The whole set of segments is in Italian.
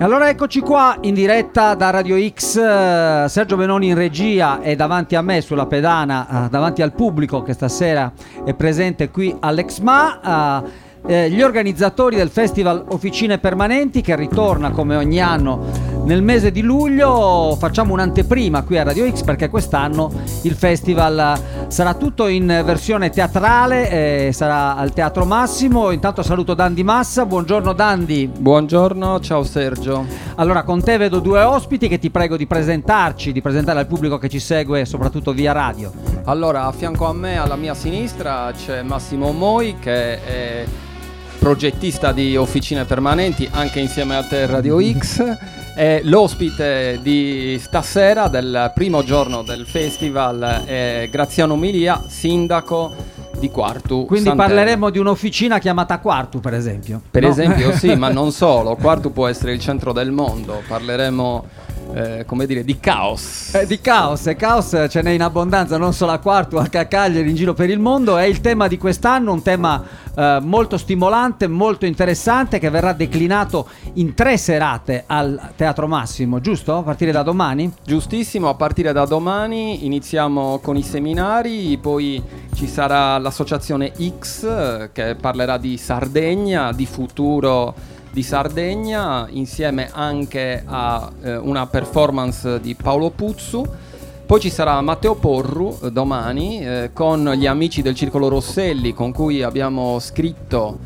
Allora eccoci qua in diretta da Radio X, Sergio Benoni in regia e davanti a me sulla pedana, davanti al pubblico che stasera è presente qui all'Exma, gli organizzatori del Festival Officine Permanenti che ritorna come ogni anno nel mese di luglio. Facciamo un'anteprima qui a Radio X perché quest'anno il festival sarà tutto in versione teatrale, sarà al Teatro Massimo. Intanto saluto Dandi Massa. Buongiorno Dandi. Buongiorno, ciao Sergio. Allora, con te vedo due ospiti che ti prego di presentarci, di presentare al pubblico che ci segue soprattutto via radio. Allora, a fianco a me, alla mia sinistra, c'è Massimo Moi che è progettista di Officine Permanenti, anche insieme a te Radio X. È l'ospite di stasera, del primo giorno del festival, è Graziano Milia, sindaco di Quartu. Quindi Sant'Elmo. parleremo di un'officina chiamata Quartu, per esempio. Per no? esempio sì, ma non solo. Quartu può essere il centro del mondo. Parleremo come dire, di caos. Di caos, e caos ce n'è in abbondanza, non solo a Quartu, anche a Cagliari, in giro per il mondo. È il tema di quest'anno, un tema molto stimolante, molto interessante, che verrà declinato in 3 serate al Teatro Massimo, giusto? A partire da domani? Giustissimo, a partire da domani iniziamo con i seminari, poi ci sarà l'associazione X che parlerà di Sardegna, di futuro di Sardegna, insieme anche a una performance di Paolo Puzzu. Poi ci sarà Matteo Porru domani con gli amici del Circolo Rosselli, con cui abbiamo scritto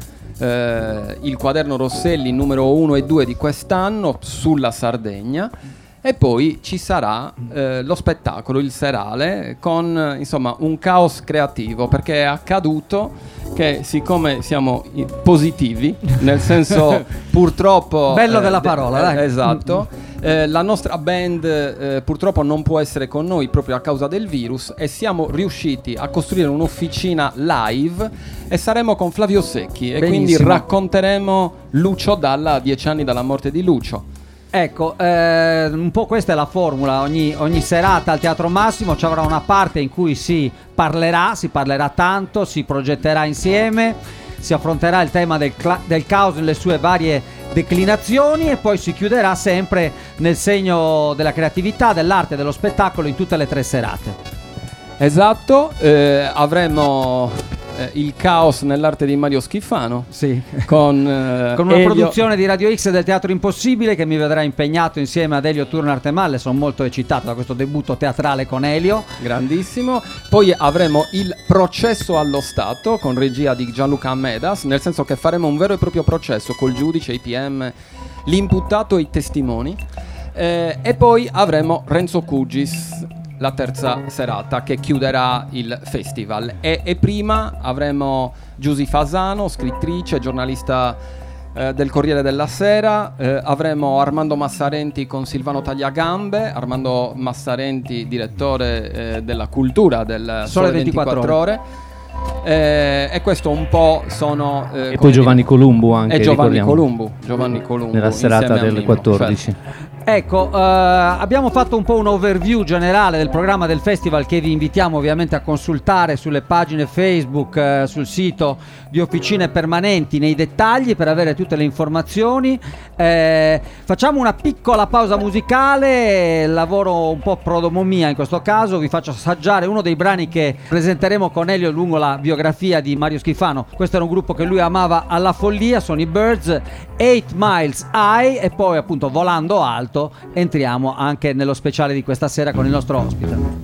il quaderno Rosselli numero 1 e 2 di quest'anno sulla Sardegna. E poi ci sarà lo spettacolo, il serale, con insomma un caos creativo, perché è accaduto che, siccome siamo positivi, nel senso purtroppo bello della parola, dai. Esatto, la nostra band purtroppo non può essere con noi proprio a causa del virus, e siamo riusciti a costruire un'officina live e saremo con Flavio Secchi. Benissimo. E quindi racconteremo Lucio Dalla a 10 anni dalla morte di Lucio. Ecco, un po' questa è la formula. Ogni serata al Teatro Massimo ci avrà una parte in cui si parlerà tanto, si progetterà insieme, si affronterà il tema del caos nelle sue varie declinazioni, e poi si chiuderà sempre nel segno della creatività, dell'arte, dello spettacolo in tutte le 3 serate. Esatto, avremo il caos nell'arte di Mario Schifano, sì. con una Elio... produzione di Radio X del Teatro Impossibile, che mi vedrà impegnato insieme ad Elio Turno Artemalle. Sono molto eccitato da questo debutto teatrale con Elio. Grandissimo. Poi avremo il processo allo Stato con regia di Gianluca Medas, nel senso che faremo un vero e proprio processo col giudice, i PM, l'imputato e i testimoni. E poi avremo Renzo Cugis, la terza serata, che chiuderà il festival. E prima avremo Giusy Fasano, scrittrice, giornalista del Corriere della Sera. Avremo Armando Massarenti con Silvano Tagliagambe. Armando Massarenti, direttore della cultura del Sole 24 Ore. E questo un po' sono e poi Giovanni Columbu anche, e Giovanni Columbu nella serata delle 14. Certo. Ecco, abbiamo fatto un po' un overview generale del programma del festival, che vi invitiamo ovviamente a consultare sulle pagine Facebook, sul sito di Officine Permanenti, nei dettagli, per avere tutte le informazioni. Facciamo una piccola pausa musicale, lavoro un po' prodomomia in questo caso. Vi faccio assaggiare uno dei brani che presenteremo con Elio lungo la biografia di Mario Schifano. Questo era un gruppo che lui amava alla follia, sono i Birds, 8 Miles High, e poi appunto Volando Alto entriamo anche nello speciale di questa sera con il nostro ospite.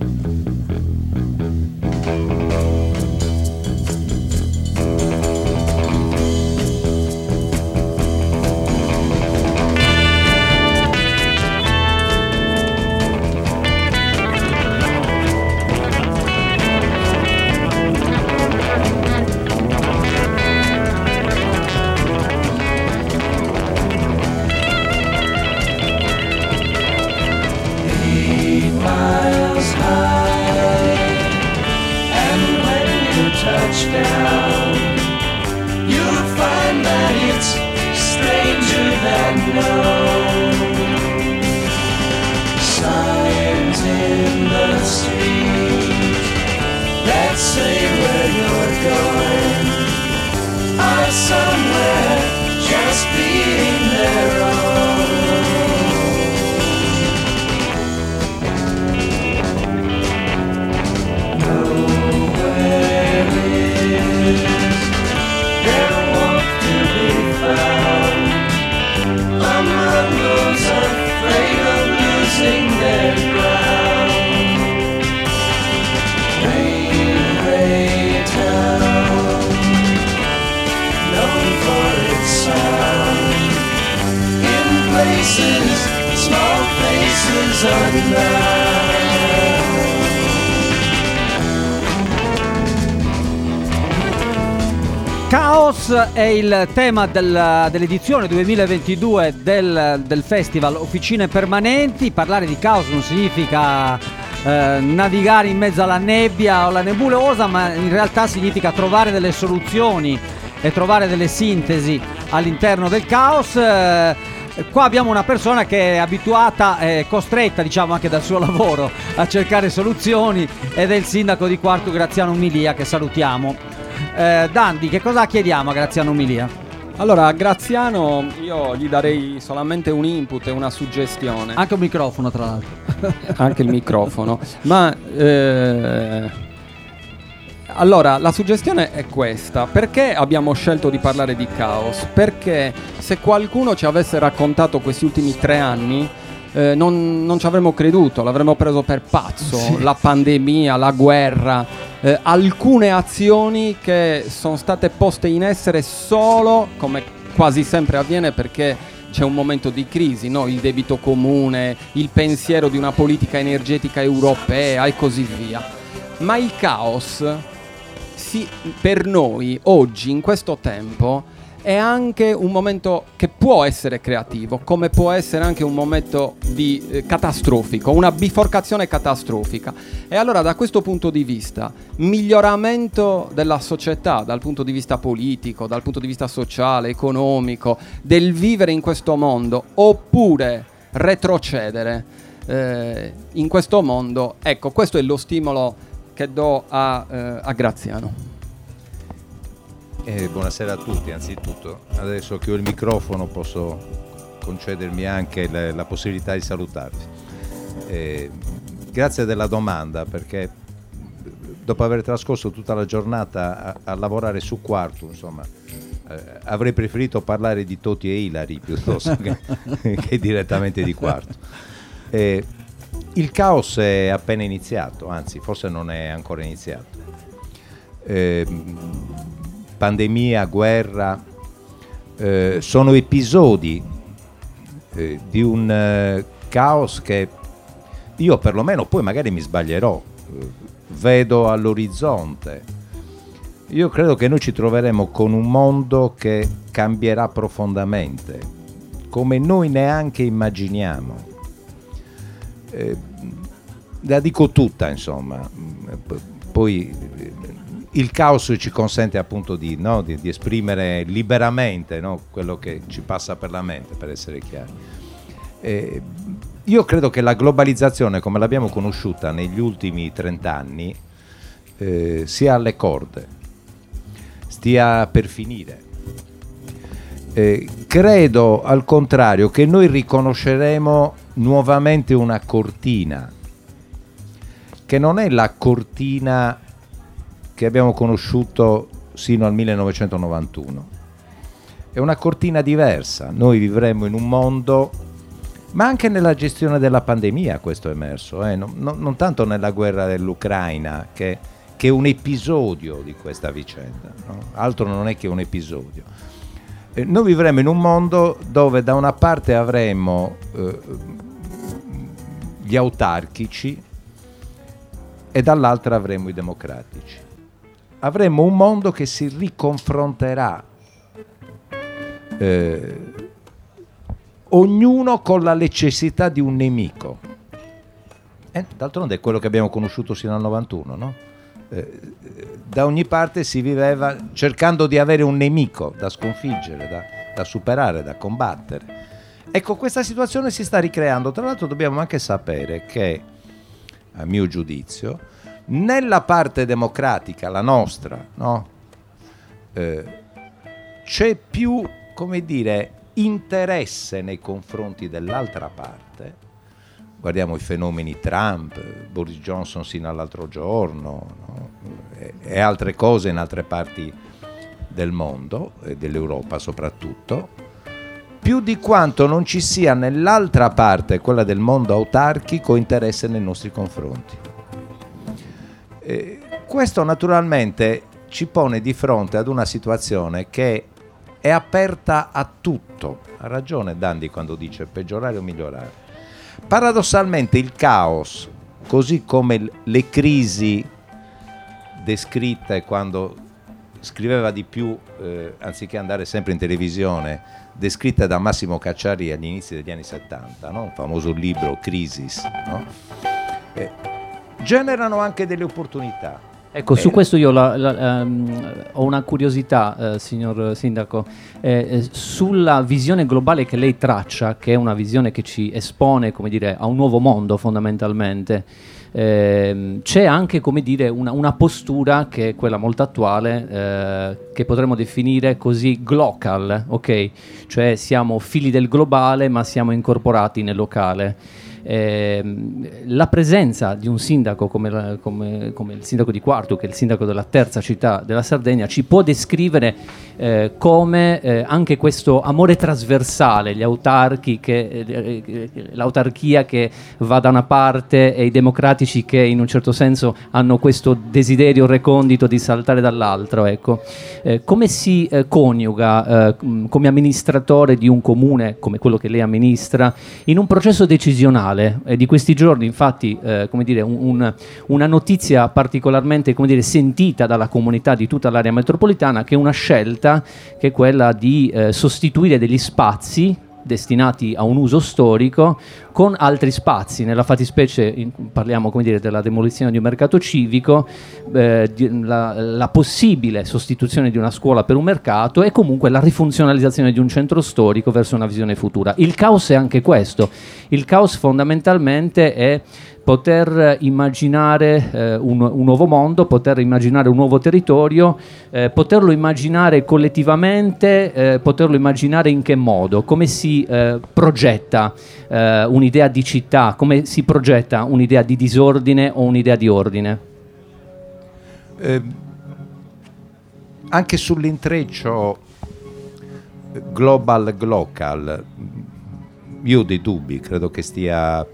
Somewhere just being their own. Caos è il tema dell'edizione 2022 del festival Officine Permanenti. Parlare di caos non significa navigare in mezzo alla nebbia o alla nebulosa, ma in realtà significa trovare delle soluzioni e trovare delle sintesi all'interno del caos. Qua abbiamo una persona che è abituata e costretta, diciamo, anche dal suo lavoro a cercare soluzioni, ed è il sindaco di Quartu, Graziano Umilia, che salutiamo. Dandi, che cosa chiediamo a Graziano Umilia? Allora, a Graziano io gli darei solamente un input e una suggestione. Anche un microfono, tra l'altro. Anche il microfono. Ma allora, la suggestione è questa. Perché abbiamo scelto di parlare di caos? Perché se qualcuno ci avesse raccontato questi ultimi 3 anni, non ci avremmo creduto, l'avremmo preso per pazzo. Sì. La pandemia, la guerra, alcune azioni che sono state poste in essere solo, come quasi sempre avviene, perché c'è un momento di crisi, no? Il debito comune, il pensiero di una politica energetica europea e così via. Ma il caos, per noi oggi, in questo tempo, è anche un momento che può essere creativo, come può essere anche un momento di catastrofico, una biforcazione catastrofica. E allora, da questo punto di vista, miglioramento della società dal punto di vista politico, dal punto di vista sociale, economico, del vivere in questo mondo, oppure retrocedere in questo mondo, ecco, questo è lo stimolo che do a Graziano. Buonasera a tutti. Anzitutto, adesso che ho il microfono posso concedermi anche la possibilità di salutarvi. Grazie della domanda, perché dopo aver trascorso tutta la giornata a lavorare su Quartu, insomma, avrei preferito parlare di Toti e Ilari piuttosto che direttamente di Quartu. Il caos è appena iniziato, anzi forse non è ancora iniziato. Pandemia, guerra, sono episodi di un caos che io perlomeno, poi magari mi sbaglierò, vedo all'orizzonte. Io credo che noi ci troveremo con un mondo che cambierà profondamente, come noi neanche immaginiamo. La dico tutta, insomma. Poi il caos ci consente appunto di esprimere liberamente, no, quello che ci passa per la mente, per essere chiari. Io credo che la globalizzazione, come l'abbiamo conosciuta negli ultimi 30 anni, sia alle corde, stia per finire. Credo al contrario che noi riconosceremo nuovamente una cortina, che non è la cortina che abbiamo conosciuto sino al 1991. È una cortina diversa. Noi vivremo in un mondo, ma anche nella gestione della pandemia questo è emerso, non tanto nella guerra dell'Ucraina, che è un episodio di questa vicenda, no? Altro non è che un episodio. Noi vivremo in un mondo dove da una parte avremo gli autarchici e dall'altra avremo i democratici. Avremo un mondo che si riconfronterà, ognuno con la necessità di un nemico. D'altronde è quello che abbiamo conosciuto sino al 91, no? Da ogni parte si viveva cercando di avere un nemico da sconfiggere, da superare, da combattere. Ecco, questa situazione si sta ricreando. Tra l'altro dobbiamo anche sapere che, a mio giudizio, nella parte democratica, la nostra, no? C'è più, come dire, interesse nei confronti dell'altra parte. Guardiamo i fenomeni Trump, Boris Johnson sino all'altro giorno, no? E altre cose in altre parti del mondo e dell'Europa soprattutto, più di quanto non ci sia nell'altra parte, quella del mondo autarchico, interesse nei nostri confronti. Questo naturalmente ci pone di fronte ad una situazione che è aperta a tutto. Ha ragione Dandi quando dice peggiorare o migliorare. paradossalmente il caos, così come le crisi descritte quando scriveva di più, anziché andare sempre in televisione, descritte da Massimo Cacciari agli inizi degli anni 70, no? Un famoso libro, Crisis, no? Generano anche delle opportunità. Ecco, su questo io ho una curiosità, signor Sindaco, sulla visione globale che lei traccia, che è una visione che ci espone, come dire, a un nuovo mondo fondamentalmente. C'è anche, come dire, una postura che è quella molto attuale, che potremmo definire così glocal, ok? Cioè siamo figli del globale ma siamo incorporati nel locale. La presenza di un sindaco come il sindaco di Quartu, che è il sindaco della terza città della Sardegna, ci può descrivere come anche questo amore trasversale, gli autarchi l'autarchia che va da una parte e i democratici che in un certo senso hanno questo desiderio recondito di saltare dall'altro, ecco. Come si coniuga come amministratore di un comune come quello che lei amministra in un processo decisionale? Di questi giorni infatti come dire, una notizia particolarmente, come dire, sentita dalla comunità di tutta l'area metropolitana, che è una scelta che è quella di sostituire degli spazi destinati a un uso storico con altri spazi. Nella fattispecie parliamo, come dire, della demolizione di un mercato civico, la possibile sostituzione di una scuola per un mercato e comunque la rifunzionalizzazione di un centro storico verso una visione futura. Il caos è anche questo. Il caos fondamentalmente è poter immaginare un nuovo mondo, poter immaginare un nuovo territorio, poterlo immaginare collettivamente, poterlo immaginare in che modo, come si progetta un'idea di città, come si progetta un'idea di disordine o un'idea di ordine. Anche sull'intreccio global-glocal io ho dei dubbi, credo che stia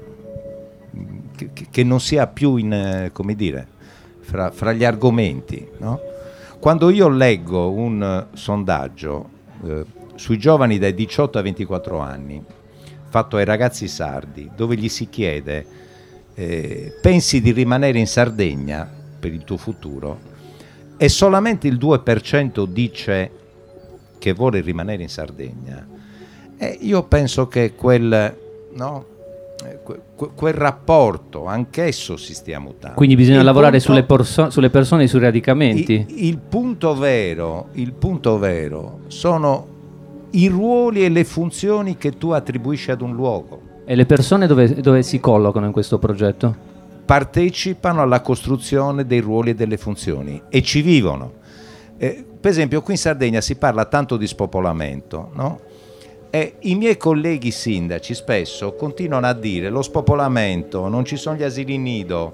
che non sia più come dire, fra gli argomenti, no? Quando io leggo un sondaggio sui giovani dai 18 ai 24 anni fatto ai ragazzi sardi, dove gli si chiede pensi di rimanere in Sardegna per il tuo futuro, e solamente il 2% dice che vuole rimanere in Sardegna, io penso che quel rapporto anch'esso si stia mutando. Quindi bisogna lavorare sulle persone e sui radicamenti. Il punto vero sono i ruoli e le funzioni che tu attribuisci ad un luogo. E le persone dove si collocano in questo progetto? Partecipano alla costruzione dei ruoli e delle funzioni e ci vivono. Per esempio qui in Sardegna si parla tanto di spopolamento, no? E i miei colleghi sindaci spesso continuano a dire lo spopolamento, non ci sono gli asili nido,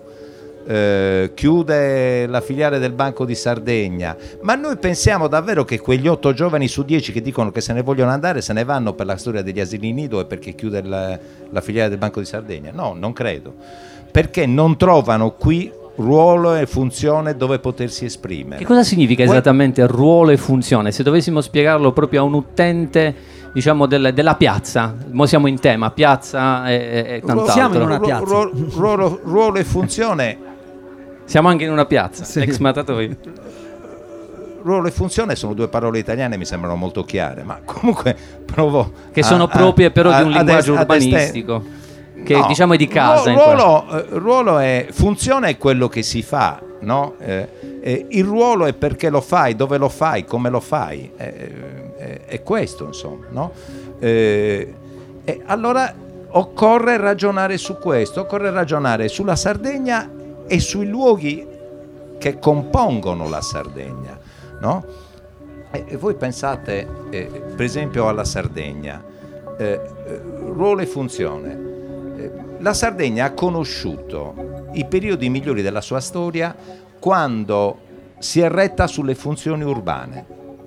chiude la filiale del Banco di Sardegna, ma noi pensiamo davvero che quegli 8 giovani su 10 che dicono che se ne vogliono andare se ne vanno per la storia degli asili nido e perché chiude la filiale del Banco di Sardegna? No, non credo, perché non trovano qui ruolo e funzione dove potersi esprimere. Che cosa significa esattamente ruolo e funzione? Se dovessimo spiegarlo proprio a un utente, diciamo, della piazza, mo siamo in tema piazza e tant'altro. Siamo in una piazza. Ruolo e funzione. Siamo anche in una piazza, sì. Ex Mattatoi. Ruolo e funzione sono due parole italiane, mi sembrano molto chiare, ma comunque provo che sono proprie però di un linguaggio urbanistico. Che no, diciamo è di casa. Ruolo è funzione, è quello che si fa, no? Il ruolo è perché lo fai, dove lo fai, come lo fai, è questo, insomma, no? E allora occorre ragionare su questo, occorre ragionare sulla Sardegna e sui luoghi che compongono la Sardegna, no? E voi pensate per esempio alla Sardegna, ruolo e funzione. La Sardegna ha conosciuto i periodi migliori della sua storia quando si è retta sulle funzioni urbane.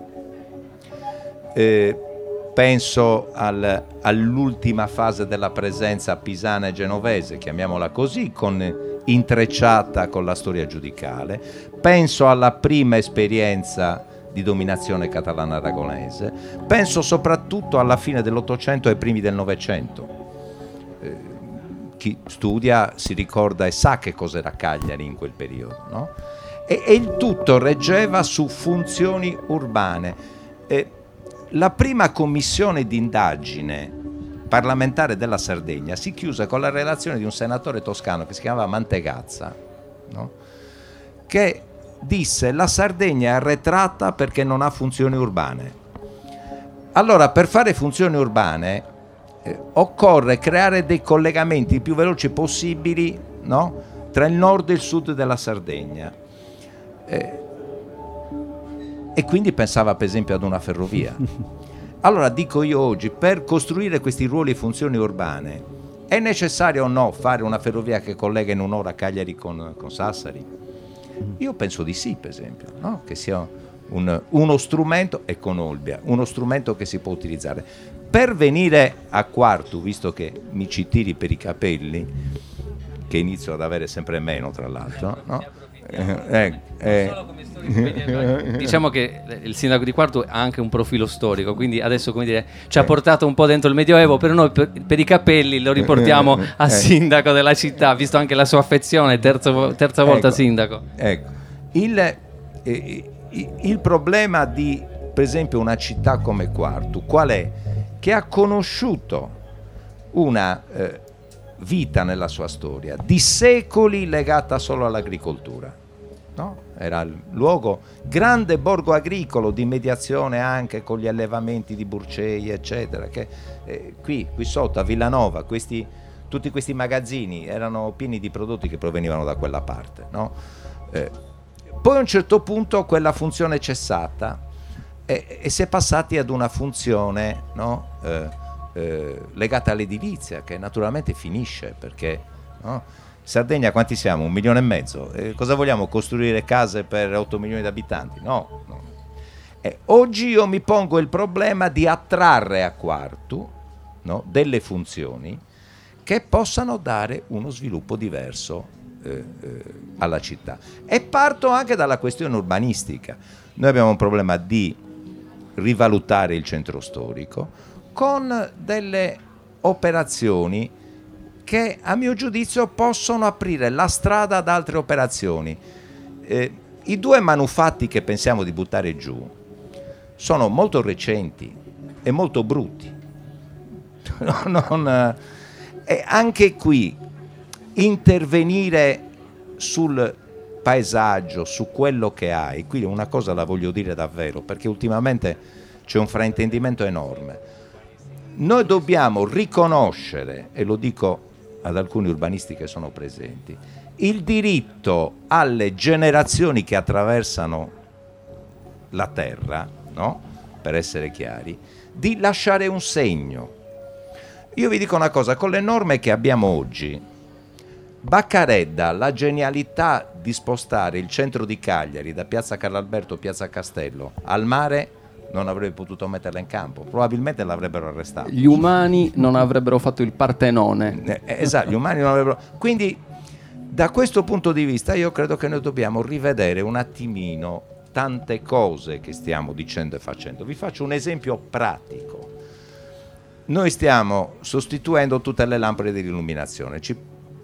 Penso all'ultima fase della presenza pisana e genovese, chiamiamola così, intrecciata con la storia giudicale. Penso alla prima esperienza di dominazione catalana-aragonese. Penso soprattutto alla fine dell'Ottocento e ai primi del Novecento. chi studia si ricorda e sa che cos'era Cagliari in quel periodo, no? E il tutto reggeva su funzioni urbane. La prima commissione d'indagine parlamentare della Sardegna si chiuse con la relazione di un senatore toscano che si chiamava Mantegazza, no? Che disse: la Sardegna è arretrata perché non ha funzioni urbane. Allora, per fare funzioni urbane occorre creare dei collegamenti più veloci possibili, no? Tra il nord e il sud della Sardegna. E quindi pensava per esempio ad una ferrovia. Allora dico io oggi, per costruire questi ruoli e funzioni urbane è necessario o no fare una ferrovia che collega in un'ora Cagliari con Sassari? Io penso di sì, per esempio, no? Che sia uno strumento, e con Olbia, uno strumento che si può utilizzare. Per venire a Quartu, visto che mi ci tiri per i capelli, che inizio ad avere sempre meno tra l'altro, no? Diciamo che il sindaco di Quartu ha anche un profilo storico, quindi adesso, come dire, ci ha portato un po' dentro il Medioevo, però noi per i capelli lo riportiamo a sindaco della città, visto anche la sua affezione, terza volta sindaco. Ecco, il problema di, per esempio, una città come Quartu qual è? Che ha conosciuto una vita nella sua storia di secoli legata solo all'agricoltura, no? Era il luogo, grande borgo agricolo di mediazione anche con gli allevamenti di Burcei, eccetera, che qui sotto a Villanova tutti questi magazzini erano pieni di prodotti che provenivano da quella parte, no? Poi a un certo punto quella funzione è cessata e si è passati ad una funzione, no? Legata all'edilizia, che naturalmente finisce perché, no? Sardegna quanti siamo? 1,5 milioni? Cosa vogliamo? Costruire case per 8 milioni di abitanti? No. Oggi io mi pongo il problema di attrarre a Quartu, no? Delle funzioni che possano dare uno sviluppo diverso alla città, e parto anche dalla questione urbanistica. Noi abbiamo un problema di rivalutare il centro storico con delle operazioni che a mio giudizio possono aprire la strada ad altre operazioni. I 2 manufatti che pensiamo di buttare giù sono molto recenti e molto brutti. E anche qui intervenire sul paesaggio, su quello che hai, qui una cosa la voglio dire davvero, perché ultimamente c'è un fraintendimento enorme. Noi dobbiamo riconoscere, e lo dico ad alcuni urbanisti che sono presenti, il diritto alle generazioni che attraversano la terra, no? Per essere chiari, di lasciare un segno. Io vi dico una cosa, con le norme che abbiamo oggi, Baccaredda la genialità di spostare il centro di Cagliari da Piazza Carlalberto, Piazza Castello al mare non avrebbe potuto metterla in campo, probabilmente l'avrebbero arrestato. Gli umani non avrebbero fatto il Partenone. Esatto, gli umani non avrebbero. Quindi da questo punto di vista io credo che noi dobbiamo rivedere un attimino tante cose che stiamo dicendo e facendo. Vi faccio un esempio pratico. Noi stiamo sostituendo tutte le lampade di illuminazione, ci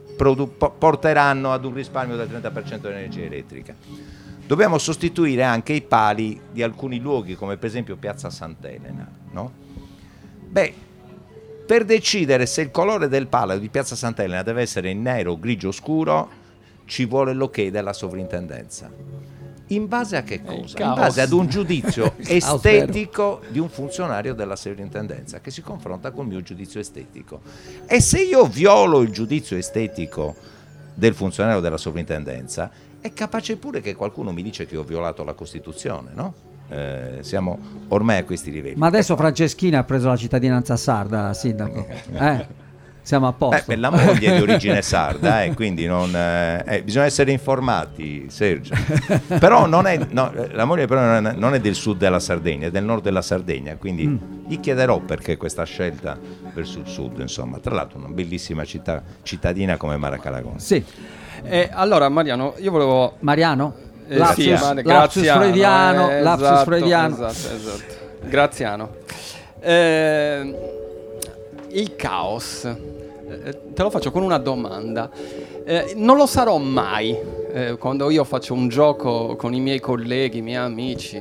porteranno ad un risparmio del 30% di energia elettrica. Dobbiamo sostituire anche i pali di alcuni luoghi, come per esempio Piazza Sant'Elena, no? Beh, per decidere se il colore del palo di Piazza Sant'Elena deve essere in nero o grigio scuro, ci vuole l'ok della sovrintendenza. In base a che cosa? In base ad un giudizio estetico di un funzionario della sovrintendenza che si confronta col mio giudizio estetico. E se io violo il giudizio estetico del funzionario della sovrintendenza, è capace pure che qualcuno mi dice che ho violato la Costituzione, no? Siamo ormai a questi livelli. Ma adesso Franceschini ha preso la cittadinanza sarda, sindaco. Siamo a posto. Per la moglie di origine sarda, quindi bisogna essere informati, Sergio. Però la moglie però non è del sud della Sardegna, è del nord della Sardegna, quindi gli chiederò perché questa scelta verso il sud, insomma. Tra l'altro una bellissima cittadina come Maracalagon. Sì. Allora Mariano, io volevo... Mariano? Lapsus freudiano. Esatto. Graziano. Il caos te lo faccio con una domanda. Non lo sarò mai quando io faccio un gioco con i miei colleghi, i miei amici.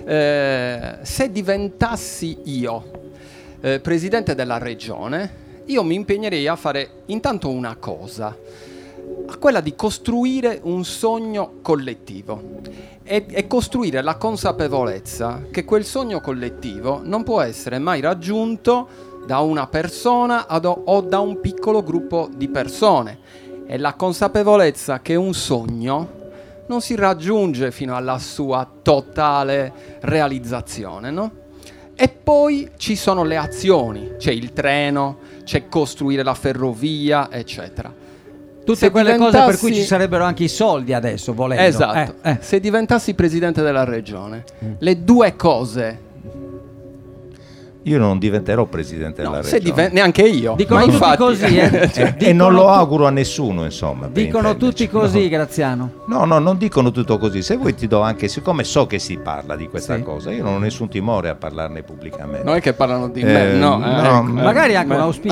Se diventassi io presidente della regione, io mi impegnerei a fare intanto una cosa, a quella di costruire un sogno collettivo e costruire la consapevolezza che quel sogno collettivo non può essere mai raggiunto da una persona o da un piccolo gruppo di persone, e la consapevolezza che un sogno non si raggiunge fino alla sua totale realizzazione, no? E poi ci sono le azioni, c'è il treno, c'è costruire la ferrovia, eccetera. Tutte quelle cose per cui ci sarebbero anche i soldi adesso, volendo. Esatto. Se diventassi presidente della regione, le due cose... Io non diventerò presidente della regione. Neanche io. Dicono tutti infatti, così, e non lo auguro a nessuno, insomma. Dicono tutti così, Graziano. No, non dicono tutto così. Se vuoi ti do anche, siccome so che si parla di questa cosa, io non ho nessun timore a parlarne pubblicamente. Non è che parlano di me, no. Magari anche un auspicio.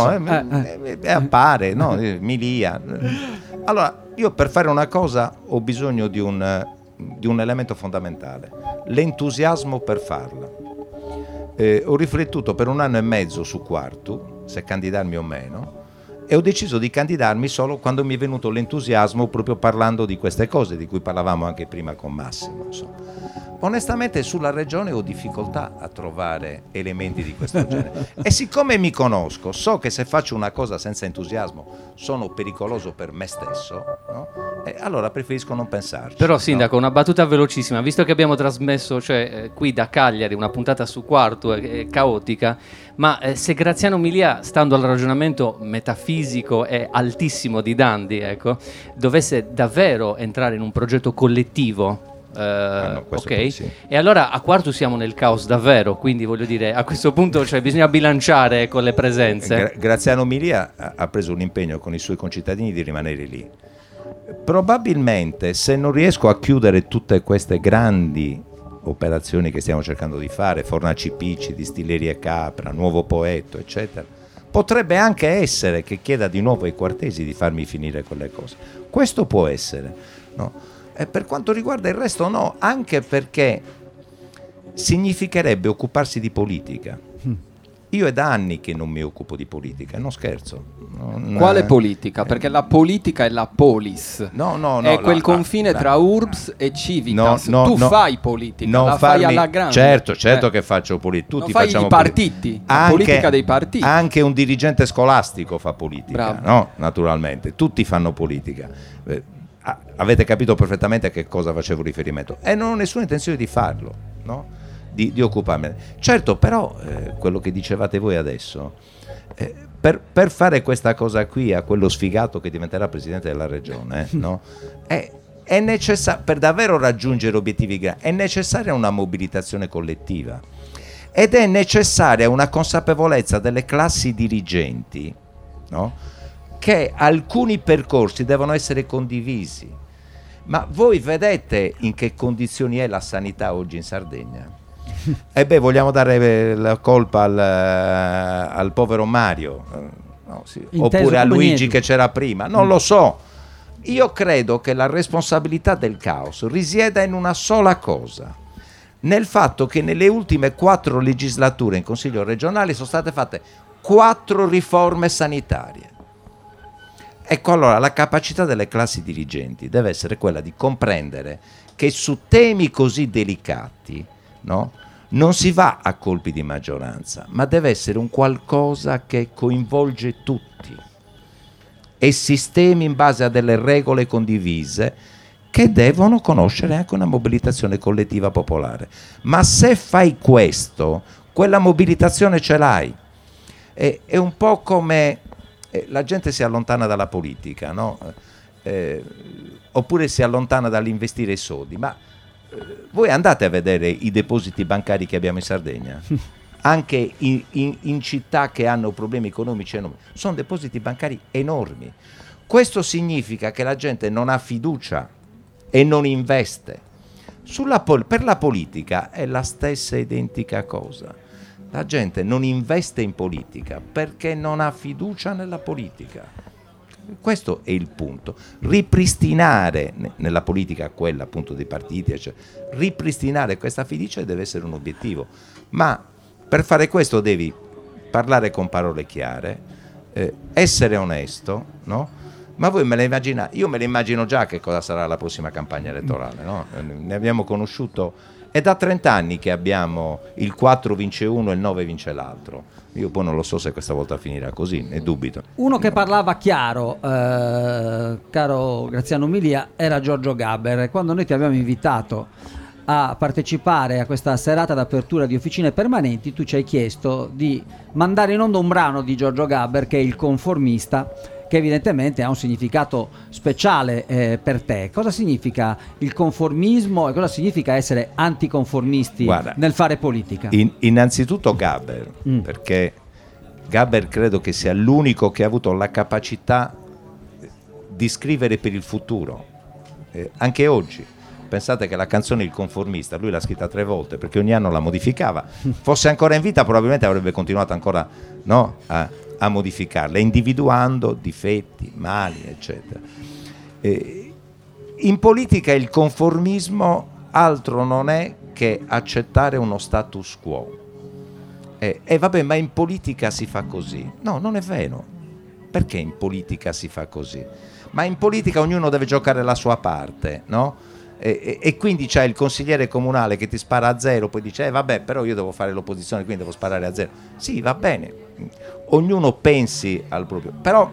Appare, no, Milia. Allora, io per fare una cosa ho bisogno di un elemento fondamentale, l'entusiasmo per farla. Ho riflettuto per 1 anno e mezzo su Quartu, se candidarmi o meno, e ho deciso di candidarmi solo quando mi è venuto l'entusiasmo, proprio parlando di queste cose di cui parlavamo anche prima con Massimo, insomma. Onestamente sulla regione ho difficoltà a trovare elementi di questo genere e siccome mi conosco, so che se faccio una cosa senza entusiasmo sono pericoloso per me stesso, no? Allora preferisco non pensarci. Però Sindaco, una battuta velocissima, visto che abbiamo trasmesso qui da Cagliari una puntata su Quartu caotica, ma se Graziano Milia, stando al ragionamento metafisico e altissimo di Dandi, dovesse davvero entrare in un progetto collettivo, ok, sì. E allora a Quartu siamo nel caos davvero, quindi voglio dire, a questo punto bisogna bilanciare con le presenze. Graziano Milia ha preso un impegno con i suoi concittadini di rimanere lì. Probabilmente se non riesco a chiudere tutte queste grandi operazioni che stiamo cercando di fare, Fornaci Picci, Distillerie Capra, Nuovo Poetto, eccetera, potrebbe anche essere che chieda di nuovo ai quartesi di farmi finire quelle cose. Questo può essere, no? E per quanto riguarda il resto no, anche perché significherebbe occuparsi di politica. Io è da anni che non mi occupo di politica, non scherzo. Quale politica? Perché la politica è la polis. No, è quel confine tra urbs e civitas. Tu fai politica, la fai alla grande. Certo che faccio politica. Tutti fai facciamo i partiti, la politica dei partiti. Anche un dirigente scolastico fa politica, no? Naturalmente, tutti fanno politica. Avete capito perfettamente a che cosa facevo riferimento e non ho nessuna intenzione di farlo, no? Di occuparmene. Certo, però quello che dicevate voi adesso, per fare questa cosa qui a quello sfigato che diventerà presidente della regione, no? È necessario, per davvero raggiungere obiettivi grandi, è necessaria una mobilitazione collettiva ed è necessaria una consapevolezza delle classi dirigenti, no? Che alcuni percorsi devono essere condivisi. Ma voi vedete in che condizioni è la sanità oggi in Sardegna? Vogliamo dare la colpa al povero Mario, no, sì. Oppure a Luigi che c'era prima? Non lo so. Io credo che la responsabilità del caos risieda in una sola cosa, nel fatto che nelle ultime 4 legislature in Consiglio regionale sono state fatte 4 riforme sanitarie. Ecco, allora la capacità delle classi dirigenti deve essere quella di comprendere che su temi così delicati, no, non si va a colpi di maggioranza, ma deve essere un qualcosa che coinvolge tutti e sistemi in base a delle regole condivise che devono conoscere anche una mobilitazione collettiva popolare. Ma se fai questo, quella mobilitazione ce l'hai. È un po' come... la gente si allontana dalla politica, no? Oppure si allontana dall'investire i soldi, ma voi andate a vedere i depositi bancari che abbiamo in Sardegna, anche in città che hanno problemi economici enormi, sono depositi bancari enormi. Questo significa che la gente non ha fiducia e non investe. Per la politica è la stessa identica cosa. La gente non investe in politica perché non ha fiducia nella politica. Questo è il punto. Ripristinare nella politica, quella appunto dei partiti, eccetera, ripristinare questa fiducia deve essere un obiettivo. Ma per fare questo devi parlare con parole chiare, essere onesto, no? Ma voi me la immaginate? Io me la immagino già che cosa sarà la prossima campagna elettorale, no? Ne abbiamo conosciuto. È da 30 anni che abbiamo il 4 vince uno e il 9 vince l'altro. Io poi non lo so se questa volta finirà così, ne dubito. Uno che parlava chiaro, caro Graziano Milia, era Giorgio Gaber. Quando noi ti abbiamo invitato a partecipare a questa serata d'apertura di Officine Permanenti, tu ci hai chiesto di mandare in onda un brano di Giorgio Gaber, che è Il Conformista, che evidentemente ha un significato speciale per te. Cosa significa il conformismo e cosa significa essere anticonformisti nel fare politica? Innanzitutto Gaber, perché Gaber credo che sia l'unico che ha avuto la capacità di scrivere per il futuro. Anche oggi, pensate che la canzone Il Conformista, lui l'ha scritta 3 volte perché ogni anno la modificava. Fosse ancora in vita probabilmente avrebbe continuato ancora, no, a modificarla, individuando difetti, mali, eccetera. In politica il conformismo altro non è che accettare uno status quo. Vabbè, ma in politica si fa così. No, non è vero. Perché in politica si fa così? Ma in politica ognuno deve giocare la sua parte, no? E quindi c'è il consigliere comunale che ti spara a 0, poi dice vabbè, però io devo fare l'opposizione, quindi devo sparare a 0. Sì, va bene, ognuno pensi al proprio, però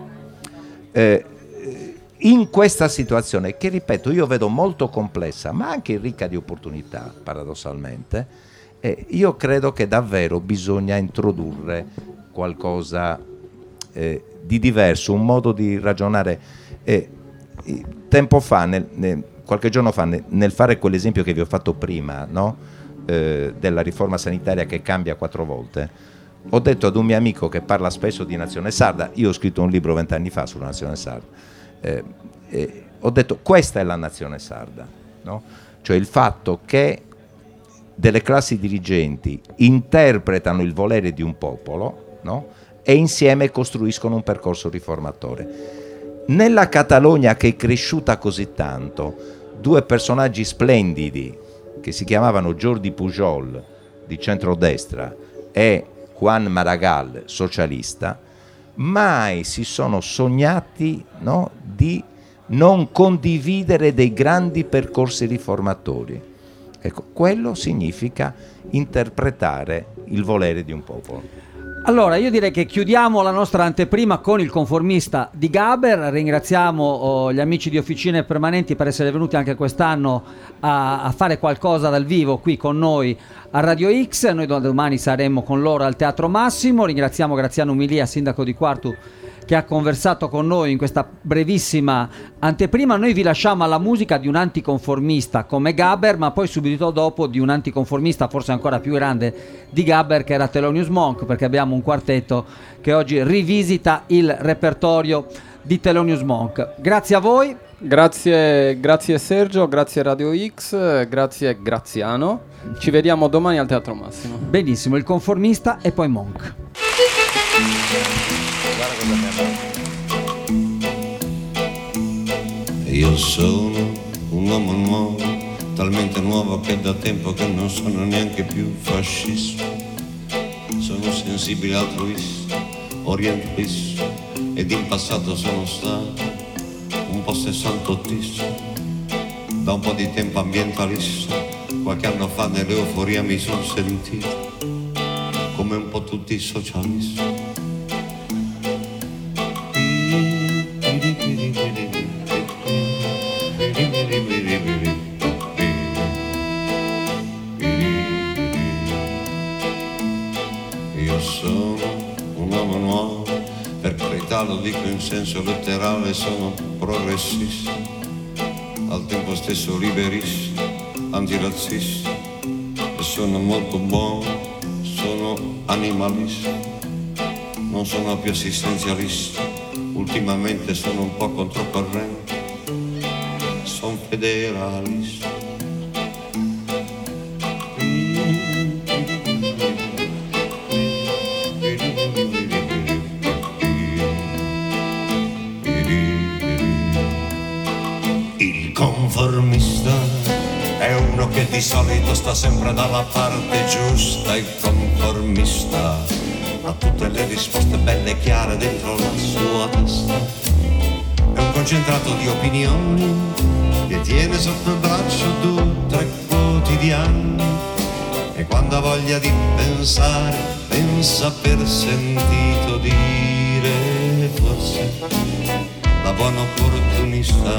in questa situazione, che ripeto io vedo molto complessa ma anche ricca di opportunità paradossalmente, io credo che davvero bisogna introdurre qualcosa di diverso, un modo di ragionare. Tempo fa, qualche giorno fa, nel fare quell'esempio che vi ho fatto prima, no? Della riforma sanitaria che cambia 4 volte, ho detto ad un mio amico che parla spesso di Nazione Sarda, io ho scritto un libro 20 anni fa sulla Nazione Sarda, ho detto questa è la Nazione Sarda, no? Cioè il fatto che delle classi dirigenti interpretano il volere di un popolo, no? E insieme costruiscono un percorso riformatore. Nella Catalogna, che è cresciuta così tanto, 2 personaggi splendidi che si chiamavano Jordi Pujol di centrodestra e Juan Maragall socialista mai si sono sognati, no, di non condividere dei grandi percorsi riformatori. Ecco, quello significa interpretare il volere di un popolo. Allora, io direi che chiudiamo la nostra anteprima con Il Conformista di Gaber. Ringraziamo gli amici di Officine Permanenti per essere venuti anche quest'anno a fare qualcosa dal vivo qui con noi a Radio X. Noi domani saremo con loro al Teatro Massimo. Ringraziamo Graziano Milia, sindaco di Quartu, che ha conversato con noi in questa brevissima anteprima. Noi vi lasciamo alla musica di un anticonformista come Gaber, ma poi subito dopo di un anticonformista forse ancora più grande di Gaber, che era Thelonious Monk, perché abbiamo un quartetto che oggi rivisita il repertorio di Thelonious Monk. Grazie a voi. Grazie Sergio, grazie Radio X, grazie Graziano. Ci vediamo domani al Teatro Massimo. Benissimo, Il Conformista e poi Monk. Io sono un uomo nuovo, talmente nuovo che da tempo che non sono neanche più fascista. Sono sensibile altruista, orientalista, ed in passato sono stato un po' sessantottista. Da un po' di tempo ambientalista, qualche anno fa nell'euforia mi sono sentito come un po' tutti i socialisti. Io sono un uomo nuovo, per carità lo dico in senso letterale, sono progressista, al tempo stesso liberista, antirazzista, e sono molto buono, sono animalista, non sono più assistenzialista, ultimamente sono un po' controcorrente, sono federalista. di solito sta sempre dalla parte giusta, il conformista ha tutte le risposte belle e chiare dentro la sua testa. È un concentrato di opinioni che tiene sotto il braccio 2 o 3 quotidiani, e quando ha voglia di pensare pensa per sentito dire, forse la buona opportunista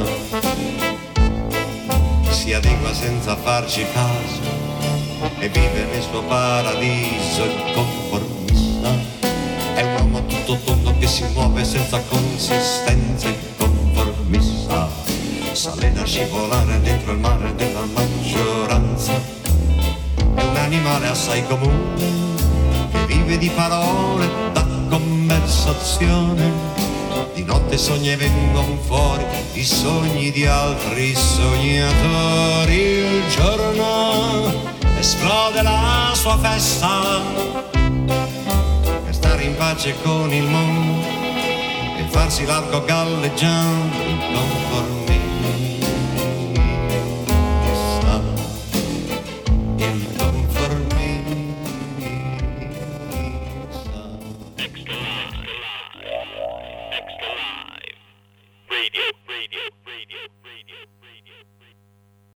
si adegua senza farci caso e vive nel suo paradiso. Il conformista è un uomo tutto tondo che si muove senza consistenza. Il conformista s'allena a scivolare dentro il mare della maggioranza. È un animale assai comune che vive di parole, da conversazione. Di notte sogni e vengono fuori i sogni di altri sognatori. Il giorno esplode la sua festa per stare in pace con il mondo e farsi largo galleggiando. Il conformista